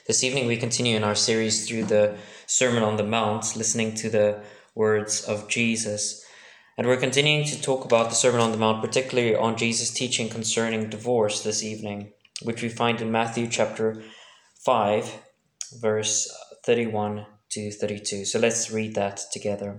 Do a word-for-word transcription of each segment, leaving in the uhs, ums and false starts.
This evening we continue in our series through the Sermon on the Mount, listening to the words of Jesus. And we're continuing to talk about the Sermon on the Mount, particularly on Jesus' teaching concerning divorce this evening, which we find in Matthew chapter five, verse thirty-one to thirty-two. So let's read that together.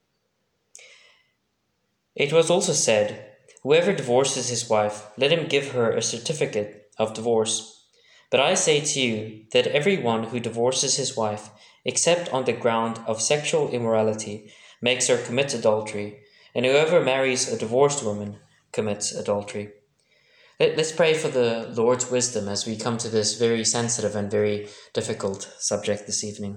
It was also said, "Whoever divorces his wife, let him give her a certificate of divorce. But I say to you that everyone who divorces his wife, except on the ground of sexual immorality, makes her commit adultery, and whoever marries a divorced woman commits adultery." Let's pray for the Lord's wisdom as we come to this very sensitive and very difficult subject this evening.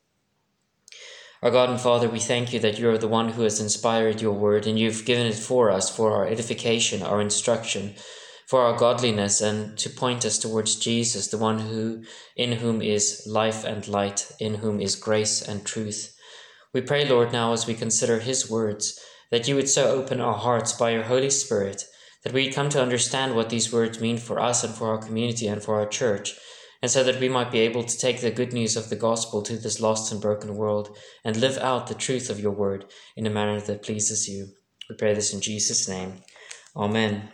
Our God and Father, we thank you that you are the one who has inspired your word, and you've given it for us, for our edification, our instruction, for our godliness, and to point us towards Jesus, the one who, in whom is life and light, in whom is grace and truth. We pray, Lord, now as we consider his words, that you would so open our hearts by your Holy Spirit, that we come to understand what these words mean for us and for our community and for our church, and so that we might be able to take the good news of the gospel to this lost and broken world and live out the truth of your word in a manner that pleases you. We pray this in Jesus' name. Amen.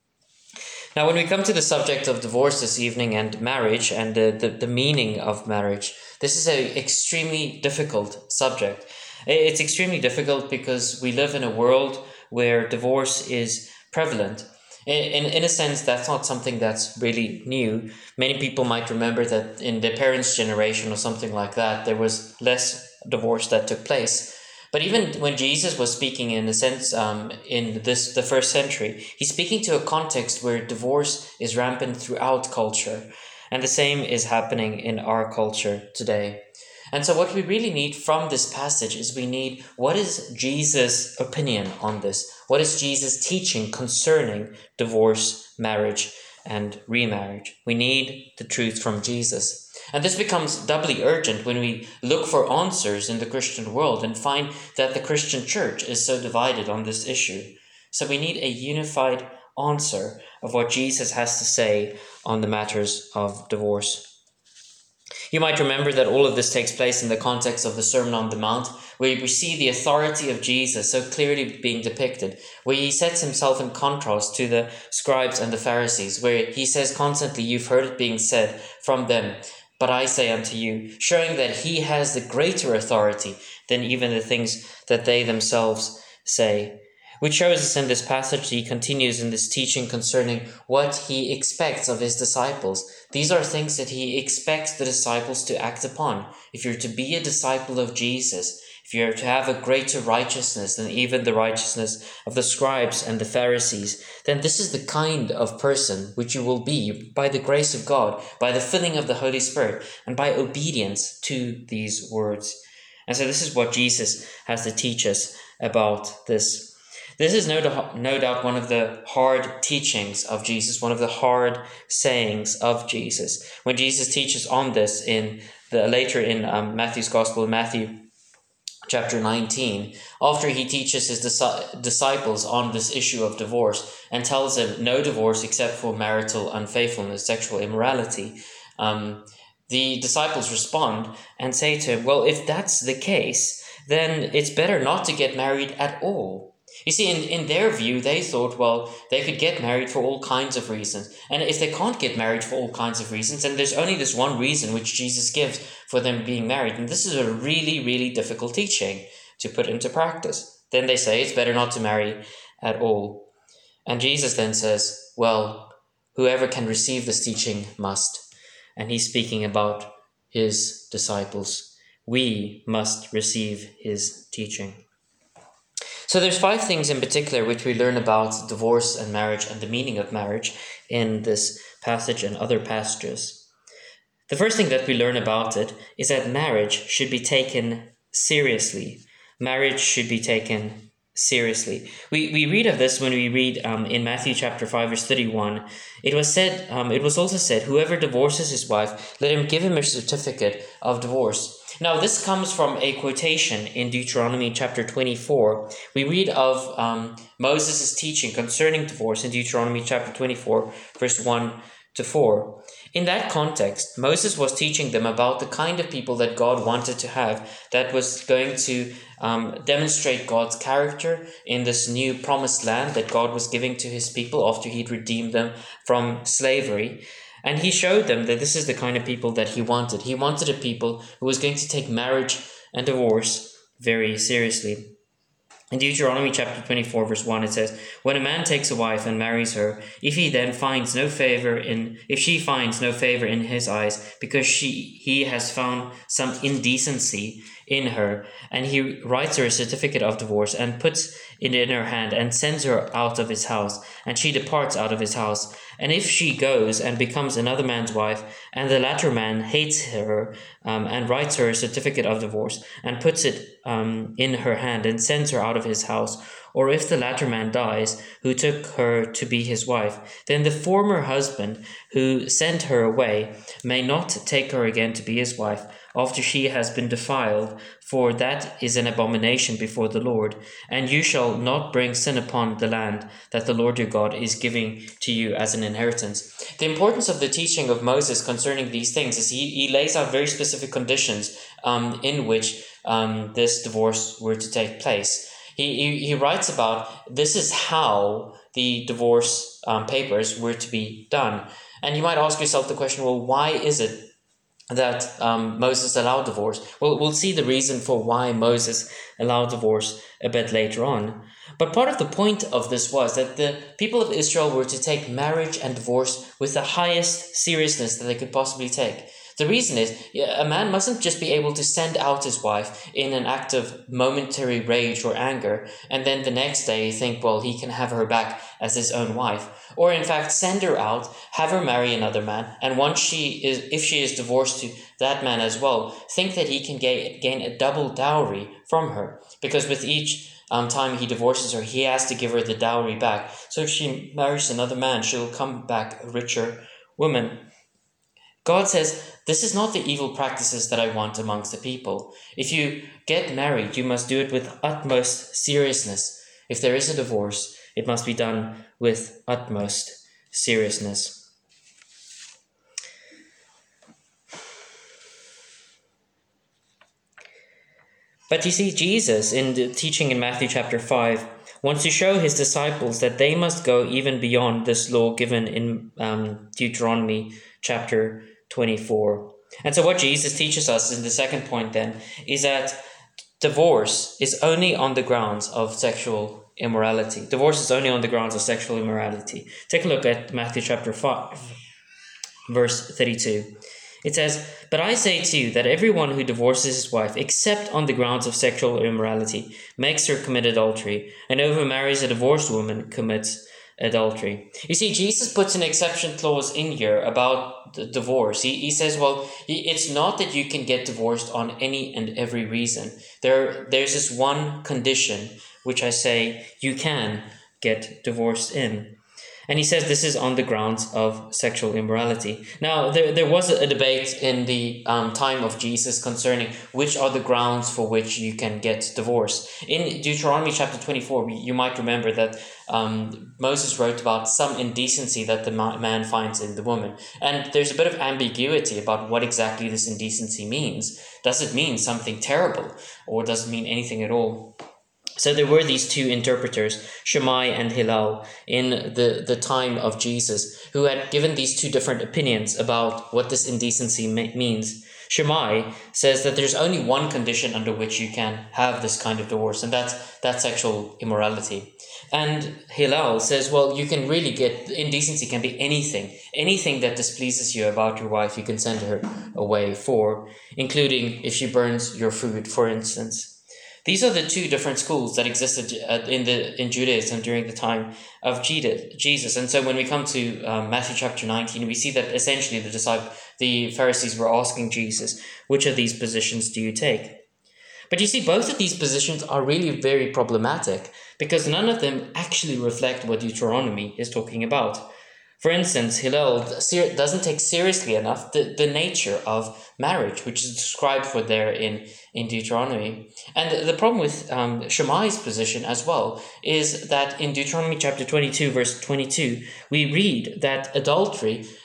Now, when we come to the subject of divorce this evening and marriage and the, the, the meaning of marriage, this is an extremely difficult subject. It's extremely difficult because we live in a world where divorce is prevalent. In, in a sense, that's not something that's really new. Many people might remember that in their parents' generation or something like that, there was less divorce that took place. But even when Jesus was speaking, in a sense, um, in this the first century, he's speaking to a context where divorce is rampant throughout culture. And the same is happening in our culture today. And so what we really need from this passage is we need, what is Jesus' opinion on this? What is Jesus' teaching concerning divorce, marriage, and remarriage? We need the truth from Jesus. And this becomes doubly urgent when we look for answers in the Christian world and find that the Christian church is so divided on this issue. So we need a unified answer of what Jesus has to say on the matters of divorce. You might remember that all of this takes place in the context of the Sermon on the Mount, where we see the authority of Jesus so clearly being depicted, where he sets himself in contrast to the scribes and the Pharisees, where he says constantly, "You've heard it being said from them, but I say unto you," showing that he has the greater authority than even the things that they themselves say. Which shows us in this passage he continues in this teaching concerning what he expects of his disciples. These are things that he expects the disciples to act upon. If you're to be a disciple of Jesus, if you're to have a greater righteousness than even the righteousness of the scribes and the Pharisees, then this is the kind of person which you will be by the grace of God, by the filling of the Holy Spirit, and by obedience to these words. And so this is what Jesus has to teach us about this. This is no, do- no doubt one of the hard teachings of Jesus, one of the hard sayings of Jesus. When Jesus teaches on this in the later in um, Matthew's Gospel, Matthew chapter nineteen, after he teaches his dis- disciples on this issue of divorce and tells them no divorce except for marital unfaithfulness, sexual immorality, um, the disciples respond and say to him, "Well, if that's the case, then it's better not to get married at all." You see, in, in their view, they thought, well, they could get married for all kinds of reasons. And if they can't get married for all kinds of reasons, then there's only this one reason which Jesus gives for them being married. And this is a really, really difficult teaching to put into practice. Then they say it's better not to marry at all. And Jesus then says, well, whoever can receive this teaching must. And he's speaking about his disciples. We must receive his teaching. So there's five things in particular which we learn about divorce and marriage and the meaning of marriage in this passage and other passages. The first thing that we learn about it is that marriage should be taken seriously. Marriage should be taken seriously. We we read of this when we read um, in Matthew chapter five, verse thirty-one. It was said, um, it was also said, "Whoever divorces his wife, let him give him a certificate of divorce." Now, this comes from a quotation in Deuteronomy chapter twenty-four. We read of um, Moses' teaching concerning divorce in Deuteronomy chapter twenty-four, verse one to four. In that context, Moses was teaching them about the kind of people that God wanted to have, that was going to um, demonstrate God's character in this new promised land that God was giving to his people after he'd redeemed them from slavery. And he showed them that this is the kind of people that he wanted. He wanted a people who was going to take marriage and divorce very seriously. In Deuteronomy chapter twenty-four, verse one, it says, "When a man takes a wife and marries her, if he then finds no favor in, if she finds no favor in his eyes, because she he has found some indecency in her, and he writes her a certificate of divorce and puts it in her hand and sends her out of his house, and she departs out of his house. And if she goes and becomes another man's wife, and the latter man hates her um, and writes her a certificate of divorce and puts it um, in her hand and sends her out of his house, or if the latter man dies, who took her to be his wife, then the former husband who sent her away may not take her again to be his wife after she has been defiled, for that is an abomination before the Lord. And you shall not bring sin upon the land that the Lord your God is giving to you as an inheritance." The importance of the teaching of Moses concerning these things is he, he lays out very specific conditions um, in which um, this divorce were to take place. He, he, he writes about this is how the divorce um, papers were to be done. And you might ask yourself the question, well, why is it that um, Moses allowed divorce? Well, we'll see the reason for why Moses allowed divorce a bit later on. But part of the point of this was that the people of Israel were to take marriage and divorce with the highest seriousness that they could possibly take. The reason is, a man mustn't just be able to send out his wife in an act of momentary rage or anger, and then the next day think, well, he can have her back as his own wife. Or in fact, send her out, have her marry another man, and once she is, if she is divorced to that man as well, think that he can gain, gain a double dowry from her. Because with each um, time he divorces her, he has to give her the dowry back. So if she marries another man, she'll come back a richer woman. God says, this is not the evil practices that I want amongst the people. If you get married, you must do it with utmost seriousness. If there is a divorce, it must be done with utmost seriousness. But you see, Jesus, in the teaching in Matthew chapter five, wants to show his disciples that they must go even beyond this law given in um, Deuteronomy chapter twenty-four. And so what Jesus teaches us in the second point then is that divorce is only on the grounds of sexual immorality. Divorce is only on the grounds of sexual immorality. Take a look at Matthew chapter five, verse thirty-two. It says, "But I say to you that everyone who divorces his wife, except on the grounds of sexual immorality, makes her commit adultery, and whoever marries a divorced woman commits adultery." You see, Jesus puts an exception clause in here about the divorce. He, he says, well, it's not that you can get divorced on any and every reason. There, there's this one condition which I say you can get divorced in. And he says this is on the grounds of sexual immorality. Now, there, there was a debate in the um, time of Jesus concerning which are the grounds for which you can get divorced. In Deuteronomy chapter twenty-four, you might remember that um, Moses wrote about some indecency that the man finds in the woman. And there's a bit of ambiguity about what exactly this indecency means. Does it mean something terrible, or does it mean anything at all? So there were these two interpreters, Shammai and Hillel, in the, the time of Jesus, who had given these two different opinions about what this indecency means. Shammai says that there's only one condition under which you can have this kind of divorce, and that's, that's sexual immorality. And Hillel says, well, you can really get, indecency can be anything. Anything that displeases you about your wife, you can send her away for, including if she burns your food, for instance. These are the two different schools that existed in the in Judaism during the time of Jesus. And so when we come to um, Matthew chapter nineteen, we see that essentially the disciple, the Pharisees were asking Jesus, which of these positions do you take? But you see, both of these positions are really very problematic because none of them actually reflect what Deuteronomy is talking about. For instance, Hillel doesn't take seriously enough the, the nature of marriage, which is described for there in, in Deuteronomy. And the problem with um, Shammai's position as well is that in Deuteronomy chapter twenty-two, verse twenty-two, we read that adultery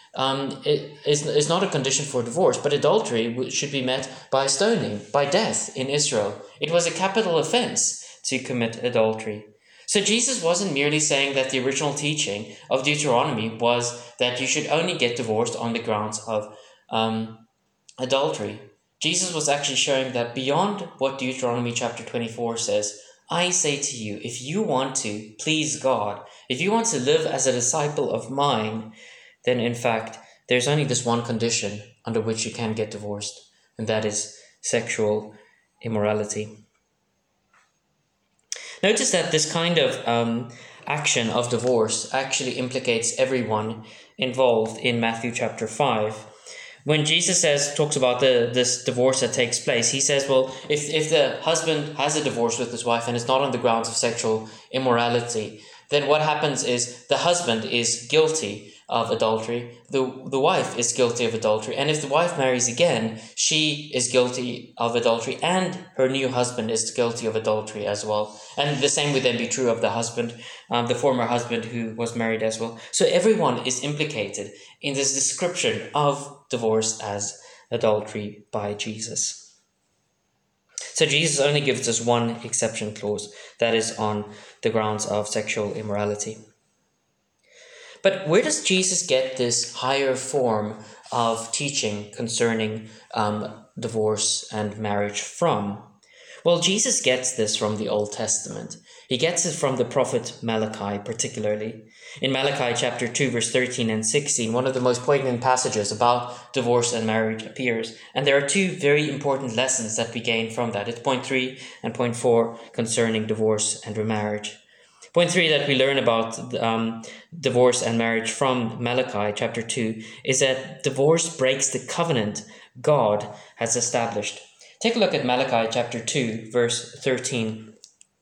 um, it is, is not a condition for divorce, but adultery should be met by stoning, by death in Israel. It was a capital offense to commit adultery. So Jesus wasn't merely saying that the original teaching of Deuteronomy was that you should only get divorced on the grounds of um, adultery. Jesus was actually showing that beyond what Deuteronomy chapter twenty-four says, I say to you, if you want to please God, if you want to live as a disciple of mine, then in fact, there's only this one condition under which you can get divorced, and that is sexual immorality. Notice that this kind of um, action of divorce actually implicates everyone involved in Matthew chapter five. When Jesus says, talks about the this divorce that takes place, he says, well, if, if the husband has a divorce with his wife and it's not on the grounds of sexual immorality, then what happens is the husband is guilty of adultery, the, the wife is guilty of adultery, and if the wife marries again, she is guilty of adultery, and her new husband is guilty of adultery as well. And the same would then be true of the husband, um, the former husband who was married as well. So everyone is implicated in this description of divorce as adultery by Jesus. So Jesus only gives us one exception clause, that is on the grounds of sexual immorality. But where does Jesus get this higher form of teaching concerning um, divorce and marriage from? Well, Jesus gets this from the Old Testament. He gets it from the prophet Malachi particularly. In Malachi chapter two, verse thirteen and sixteen, one of the most poignant passages about divorce and marriage appears. And there are two very important lessons that we gain from that. It's point three and point four concerning divorce and remarriage. Point three that we learn about um, divorce and marriage from Malachi chapter two is that divorce breaks the covenant God has established. Take a look at Malachi chapter two, verse thirteen.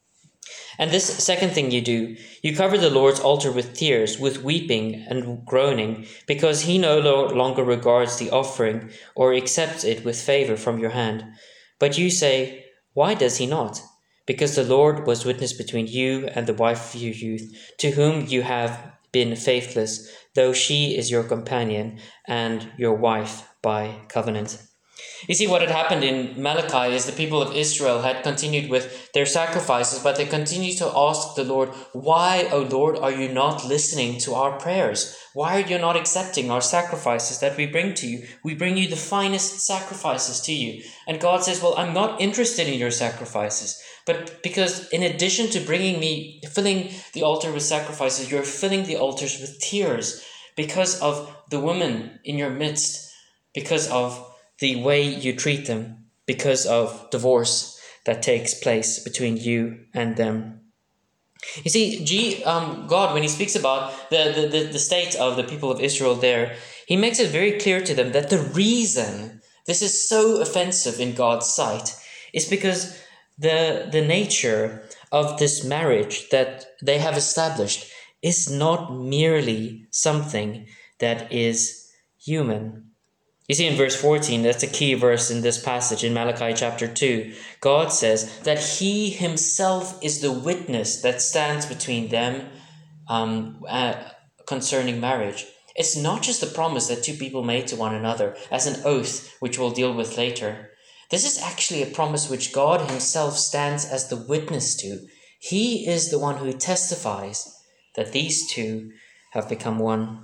And this second thing you do, you cover the Lord's altar with tears, with weeping and groaning, because he no longer regards the offering or accepts it with favor from your hand. But you say, why does he not? Because the Lord was witness between you and the wife of your youth, to whom you have been faithless, though she is your companion and your wife by covenant. You see, what had happened in Malachi is the people of Israel had continued with their sacrifices, but they continued to ask the Lord, why, O Lord, are you not listening to our prayers? Why are you not accepting our sacrifices that we bring to you? We bring you the finest sacrifices to you. And God says, well, I'm not interested in your sacrifices. But because in addition to bringing me, filling the altar with sacrifices, you're filling the altars with tears because of the women in your midst, because of the way you treat them, because of divorce that takes place between you and them. You see, G, um, God, when he speaks about the, the, the, the state of the people of Israel there, he makes it very clear to them that the reason this is so offensive in God's sight is because the, the nature of this marriage that they have established is not merely something that is human. You see in verse fourteen, that's a key verse in this passage in Malachi chapter two. God says that he himself is the witness that stands between them um, uh, concerning marriage. It's not just a promise that two people made to one another as an oath, which we'll deal with later. This is actually a promise which God himself stands as the witness to. He is the one who testifies that these two have become one.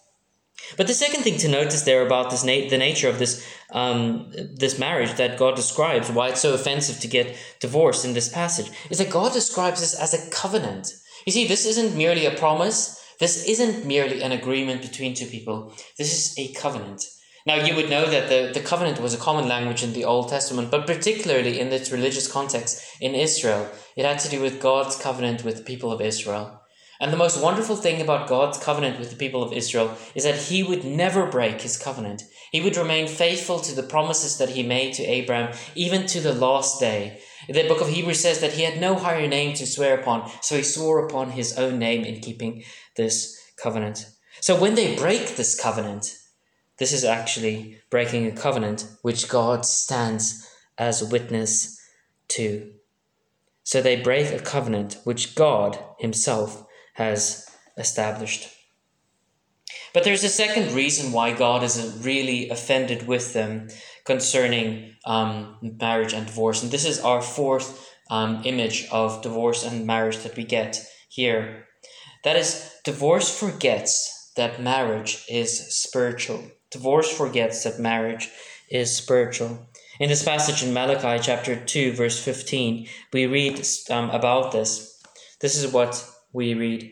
But the second thing to notice there about this na- the nature of this um, this marriage that God describes, why it's so offensive to get divorced in this passage, is that God describes this as a covenant. You see, this isn't merely a promise. This isn't merely an agreement between two people. This is a covenant. Now, you would know that the, the covenant was a common language in the Old Testament, but particularly in its religious context in Israel, it had to do with God's covenant with the people of Israel. And the most wonderful thing about God's covenant with the people of Israel is that he would never break his covenant. He would remain faithful to the promises that he made to Abraham, even to the last day. The book of Hebrews says that he had no higher name to swear upon, so he swore upon his own name in keeping this covenant. So when they break this covenant, this is actually breaking a covenant which God stands as a witness to. So they break a covenant which God himself has established. But there's a second reason why God is really offended with them concerning um, marriage and divorce. And this is our fourth um, image of divorce and marriage that we get here. That is, divorce forgets that marriage is spiritual. Divorce forgets that marriage is spiritual. In this passage in Malachi chapter two, verse fifteen, we read um, about this. This is what we read.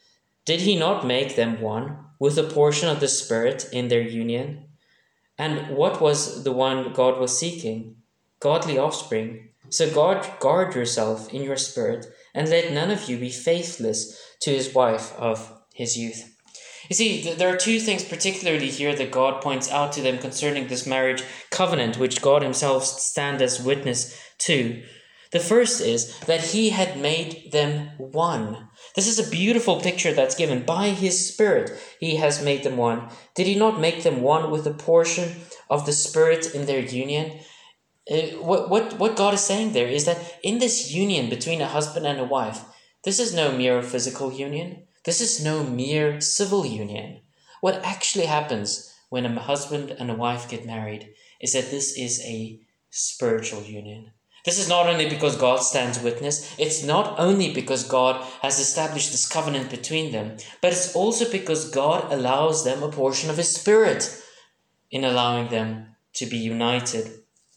Did he not make them one with a portion of the Spirit in their union? And what was the one God was seeking? Godly offspring. So guard, guard yourself in your spirit, and let none of you be faithless to his wife of his youth. You see, there are two things particularly here that God points out to them concerning this marriage covenant, which God himself stands as witness to. The first is that he had made them one. This is a beautiful picture that's given. By his Spirit, he has made them one. Did he not make them one with a portion of the Spirit in their union? Uh, what, what, what God is saying there is that in this union between a husband and a wife, this is no mere physical union. This is no mere civil union. What actually happens when a husband and a wife get married is that this is a spiritual union. This is not only because God stands witness, it's not only because God has established this covenant between them, but it's also because God allows them a portion of his Spirit in allowing them to be united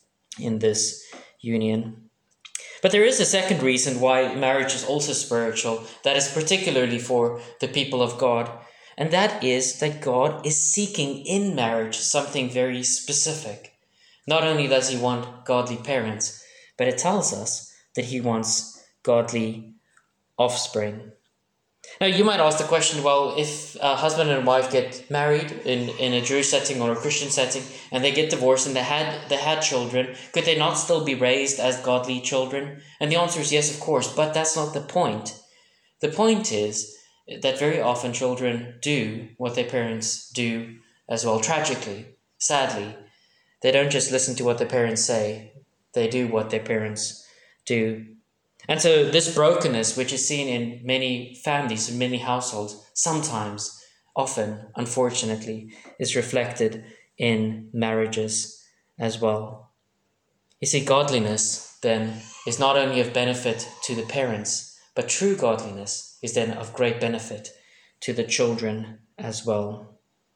in this union. But there is a second reason why marriage is also spiritual, that is particularly for the people of God, and that is that God is seeking in marriage something very specific. Not only does he want godly parents, but it tells us that he wants godly offspring. Now, you might ask the question, well, if a husband and wife get married in, in a Jewish setting or a Christian setting, and they get divorced and they had, they had children, could they not still be raised as godly children? And the answer is yes, of course, but that's not the point. The point is that very often children do what their parents do as well. Tragically, sadly, they don't just listen to what their parents say, they do what their parents do. And so this brokenness, which is seen in many families, in many households, sometimes, often, unfortunately, is reflected in marriages as well. You see, godliness, then, is not only of benefit to the parents, but true godliness is then of great benefit to the children as well.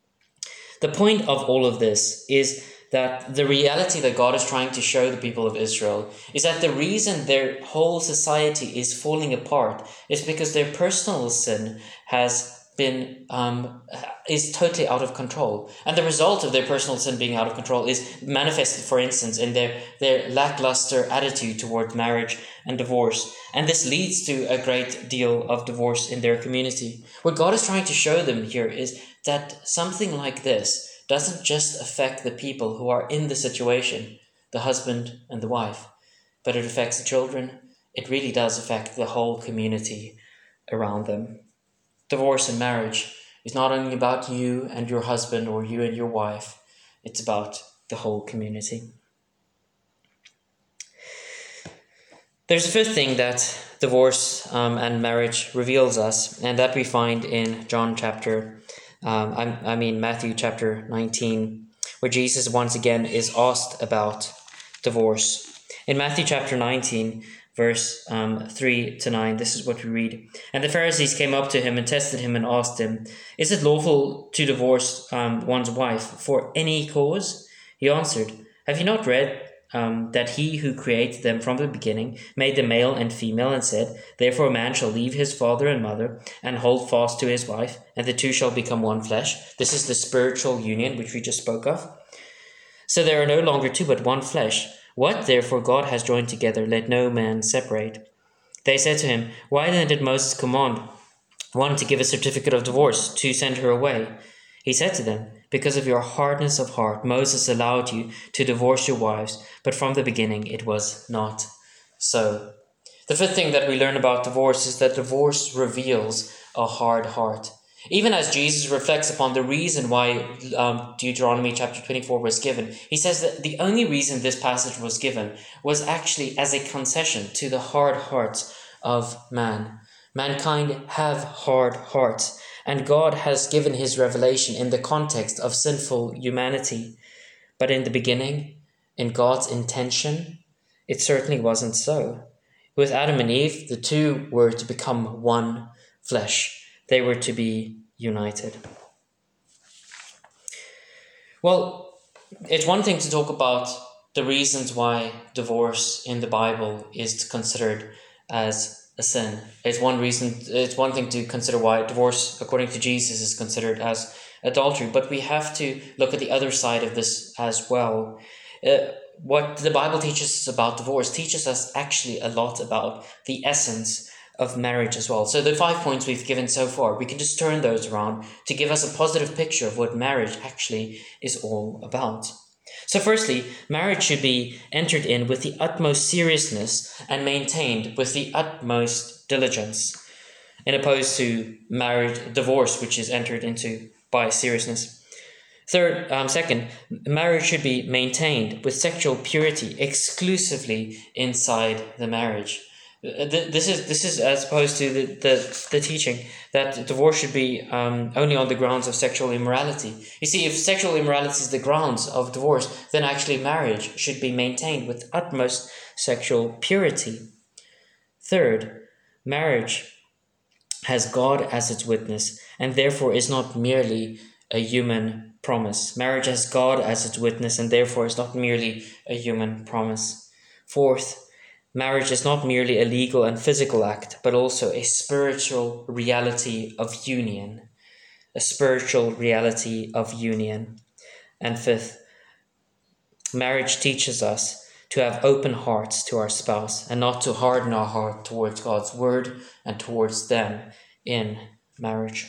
The point of all of this is that the reality that God is trying to show the people of Israel is that the reason their whole society is falling apart is because their personal sin has been um, is totally out of control. And the result of their personal sin being out of control is manifested, for instance, in their, their lackluster attitude toward marriage and divorce. And this leads to a great deal of divorce in their community. What God is trying to show them here is that something like this doesn't just affect the people who are in the situation, the husband and the wife, but it affects the children. It really does affect the whole community around them. Divorce and marriage is not only about you and your husband or you and your wife, it's about the whole community. There's a fifth thing that divorce um, and marriage reveals us, and that we find in John chapter Um, I, I mean Matthew chapter nineteen, where Jesus once again is asked about divorce. In Matthew chapter nineteen, verse um, three to nine, this is what we read. And the Pharisees came up to him and tested him and asked him, "Is it lawful to divorce um, one's wife for any cause?" He answered, "Have you not read Um, that he who created them from the beginning made them male and female, and said, therefore a man shall leave his father and mother and hold fast to his wife, and the two shall become one flesh." This is the spiritual union which we just spoke of. "So there are no longer two but one flesh. What therefore God has joined together, let no man separate." They said to him, "Why then did Moses command one to give a certificate of divorce, to send her away?" He said to them, "Because of your hardness of heart, Moses allowed you to divorce your wives, but from the beginning it was not so." The fifth thing that we learn about divorce is that divorce reveals a hard heart. Even as Jesus reflects upon the reason why um, Deuteronomy chapter twenty-four was given, he says that the only reason this passage was given was actually as a concession to the hard hearts of man. Mankind have hard hearts. and God has given his revelation in the context of sinful humanity. But in the beginning, in God's intention, it certainly wasn't so. With Adam and Eve, the two were to become one flesh. They were to be united. Well, it's one thing to talk about the reasons why divorce in the Bible is considered as a sin. It's one reason, it's one thing to consider why divorce, according to Jesus, is considered as adultery. But we have to look at the other side of this as well. Uh, what the Bible teaches us about divorce teaches us actually a lot about the essence of marriage as well. So the five points we've given so far, we can just turn those around to give us a positive picture of what marriage actually is all about. So firstly, marriage should be entered in with the utmost seriousness and maintained with the utmost diligence, in opposed to marriage, divorce, which is entered into by seriousness. Third, um, second, marriage should be maintained with sexual purity exclusively inside the marriage. This is this is as opposed to the, the, the teaching that divorce should be um, only on the grounds of sexual immorality. You see, if sexual immorality is the grounds of divorce, then actually marriage should be maintained with utmost sexual purity. Third, marriage has God as its witness and therefore is not merely a human promise. Marriage has God as its witness and therefore is not merely a human promise. Fourth, marriage is not merely a legal and physical act, but also a spiritual reality of union. A spiritual reality of union. And fifth, marriage teaches us to have open hearts to our spouse and not to harden our heart towards God's word and towards them in marriage.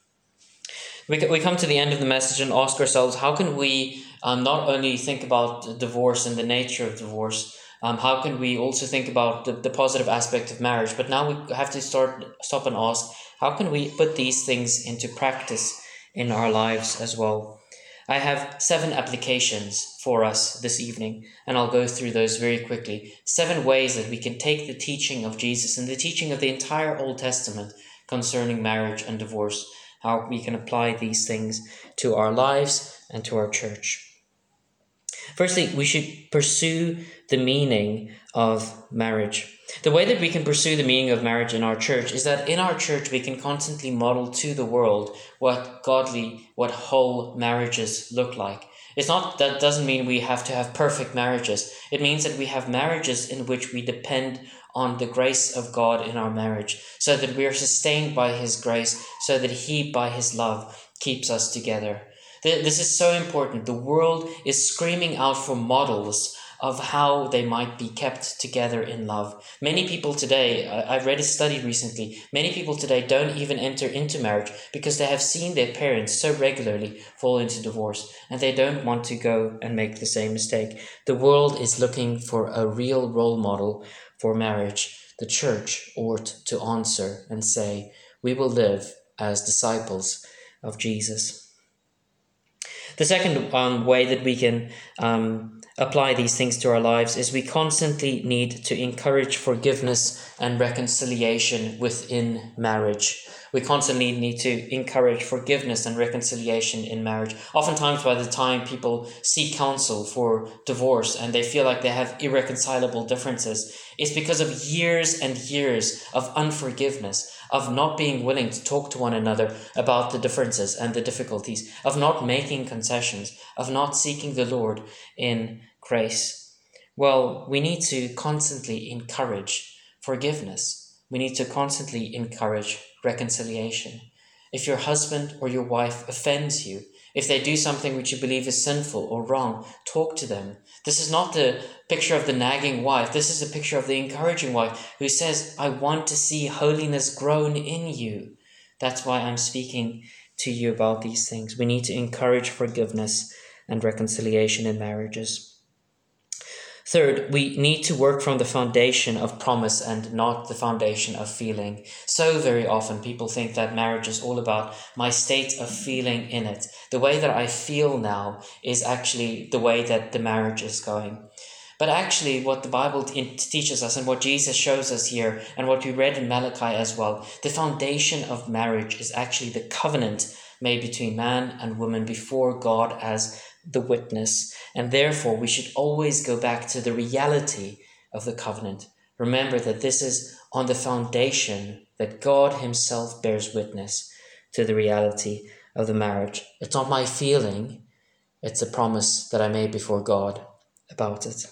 We we come to the end of the message and ask ourselves, how can we um, not only think about divorce and the nature of divorce, Um, how can we also think about the, the positive aspect of marriage? But now we have to start stop and ask, how can we put these things into practice in our lives as well? I have seven applications for us this evening, and I'll go through those very quickly. Seven ways that we can take the teaching of Jesus and the teaching of the entire Old Testament concerning marriage and divorce, how we can apply these things to our lives and to our church. Firstly, we should pursue the meaning of marriage. The way that we can pursue the meaning of marriage in our church is that in our church we can constantly model to the world what godly, what whole marriages look like. It's not, that doesn't mean we have to have perfect marriages. It means that we have marriages in which we depend on the grace of God in our marriage, so that we are sustained by his grace, so that he, by his love, keeps us together. This is so important. The world is screaming out for models of how they might be kept together in love. Many people today, I read a study recently, many people today don't even enter into marriage because they have seen their parents so regularly fall into divorce, and they don't want to go and make the same mistake. The world is looking for a real role model for marriage. The church ought to answer and say, we will live as disciples of Jesus. The second um, way that we can um, apply these things to our lives is we constantly need to encourage forgiveness and reconciliation within marriage. We constantly need to encourage forgiveness and reconciliation in marriage. Oftentimes by the time people seek counsel for divorce and they feel like they have irreconcilable differences, it's because of years and years of unforgiveness, of not being willing to talk to one another about the differences and the difficulties, of not making concessions, of not seeking the Lord in grace. Well, we need to constantly encourage forgiveness. We need to constantly encourage reconciliation. If your husband or your wife offends you, if they do something which you believe is sinful or wrong, talk to them. This is not the picture of the nagging wife. This is a picture of the encouraging wife who says, I want to see holiness grown in you. That's why I'm speaking to you about these things. We need to encourage forgiveness and reconciliation in marriages. Third, we need to work from the foundation of promise and not the foundation of feeling. So very often people think that marriage is all about my state of feeling in it. The way that I feel now is actually the way that the marriage is going. But actually what the Bible t- teaches us and what Jesus shows us here and what we read in Malachi as well, the foundation of marriage is actually the covenant made between man and woman before God as the witness. And therefore we should always go back to the reality of the covenant. Remember that this is on the foundation that God himself bears witness to the reality of the marriage. It's not my feeling, it's a promise that I made before God about it.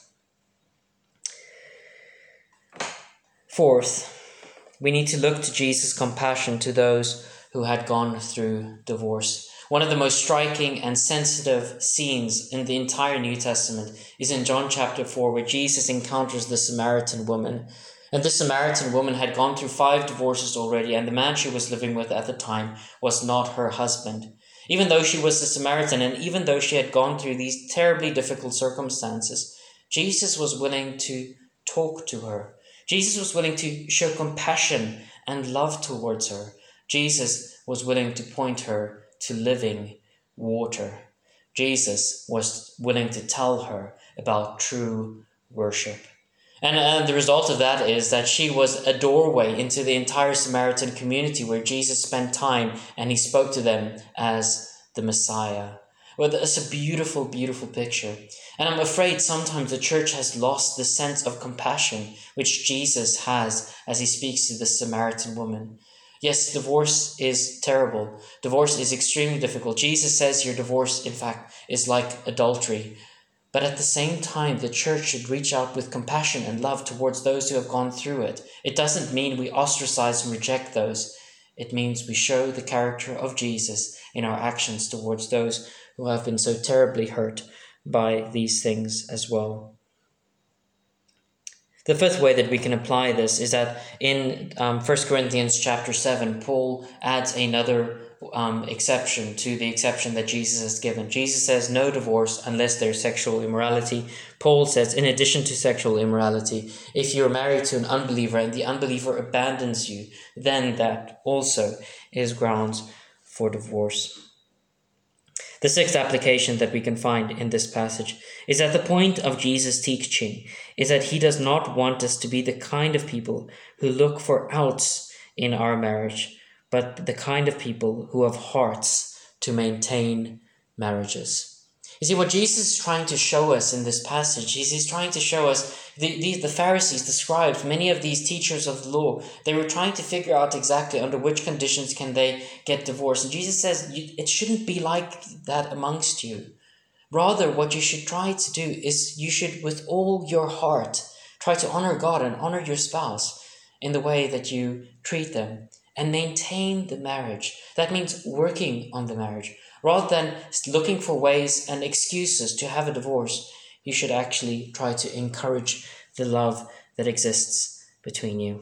Fourth, we need to look to Jesus' compassion to those who had gone through divorce. One of the most striking and sensitive scenes in the entire New Testament is in John chapter four, where Jesus encounters the Samaritan woman. And this Samaritan woman had gone through five divorces already, and the man she was living with at the time was not her husband. Even though she was a Samaritan, and even though she had gone through these terribly difficult circumstances, Jesus was willing to talk to her. Jesus was willing to show compassion and love towards her. Jesus was willing to point her to living water. Jesus was willing to tell her about true worship. And, and the result of that is that she was a doorway into the entire Samaritan community where Jesus spent time and he spoke to them as the Messiah. Well, that's a beautiful, beautiful picture. And I'm afraid sometimes the church has lost the sense of compassion which Jesus has as he speaks to the Samaritan woman. Yes, divorce is terrible. Divorce is extremely difficult. Jesus says here divorce, in fact, is like adultery. But at the same time, the church should reach out with compassion and love towards those who have gone through it. It doesn't mean we ostracize and reject those. It means we show the character of Jesus in our actions towards those who have been so terribly hurt by these things as well. The fifth way that we can apply this is that in um, First Corinthians chapter seven, Paul adds another um, exception to the exception that Jesus has given. Jesus says no divorce unless there's sexual immorality. Paul says, in addition to sexual immorality, if you're married to an unbeliever and the unbeliever abandons you, then that also is grounds for divorce. The sixth application that we can find in this passage is that the point of Jesus' teaching is that he does not want us to be the kind of people who look for outs in our marriage, but the kind of people who have hearts to maintain marriages. You see, what Jesus is trying to show us in this passage is he's trying to show us the, the, the Pharisees, the scribes, many of these teachers of the law, they were trying to figure out exactly under which conditions can they get divorced. And Jesus says you, it shouldn't be like that amongst you. Rather, what you should try to do is you should, with all your heart, try to honor God and honor your spouse in the way that you treat them and maintain the marriage. That means working on the marriage. Rather than looking for ways and excuses to have a divorce, you should actually try to encourage the love that exists between you.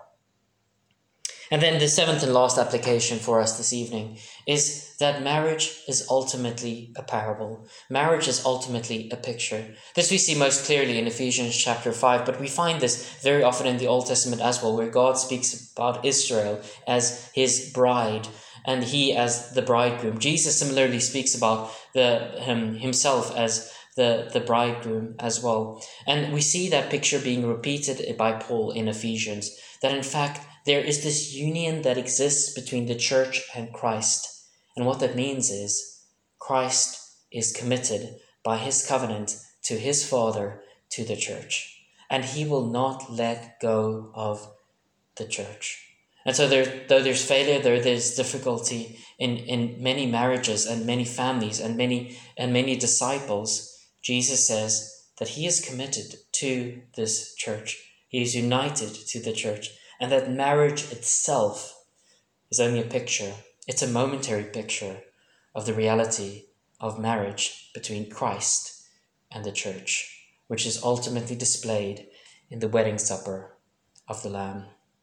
And then the seventh and last application for us this evening is that marriage is ultimately a parable. Marriage is ultimately a picture. This we see most clearly in Ephesians chapter five, but we find this very often in the Old Testament as well, where God speaks about Israel as his bride and he as the bridegroom. Jesus similarly speaks about the um, himself as the, the bridegroom as well. And we see that picture being repeated by Paul in Ephesians, that in fact there is this union that exists between the church and Christ. And what that means is Christ is committed by his covenant to his Father, to the church. And he will not let go of the church. And so there, though there's failure, there there's difficulty in, in many marriages and many families and many and many disciples, Jesus says that he is committed to this church. He is united to the church. And that marriage itself is only a picture. It's a momentary picture of the reality of marriage between Christ and the church, which is ultimately displayed in the wedding supper of the Lamb.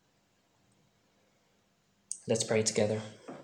Let's pray together.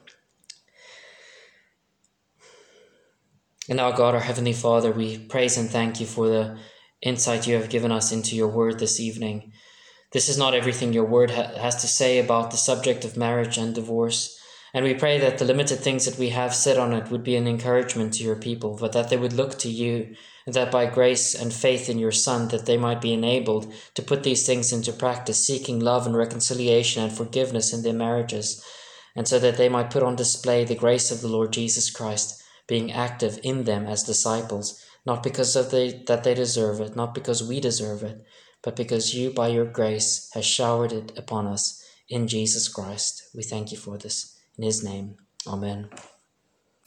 And now, God, our Heavenly Father, we praise and thank you for the insight you have given us into your word this evening. This is not everything your word ha- has to say about the subject of marriage and divorce. And we pray that the limited things that we have said on it would be an encouragement to your people, but that they would look to you and that by grace and faith in your Son, that they might be enabled to put these things into practice, seeking love and reconciliation and forgiveness in their marriages, and so that they might put on display the grace of the Lord Jesus Christ, being active in them as disciples, not because of they, that they deserve it, not because we deserve it, but because you, by your grace, has showered it upon us in Jesus Christ. We thank you for this. In his name, amen.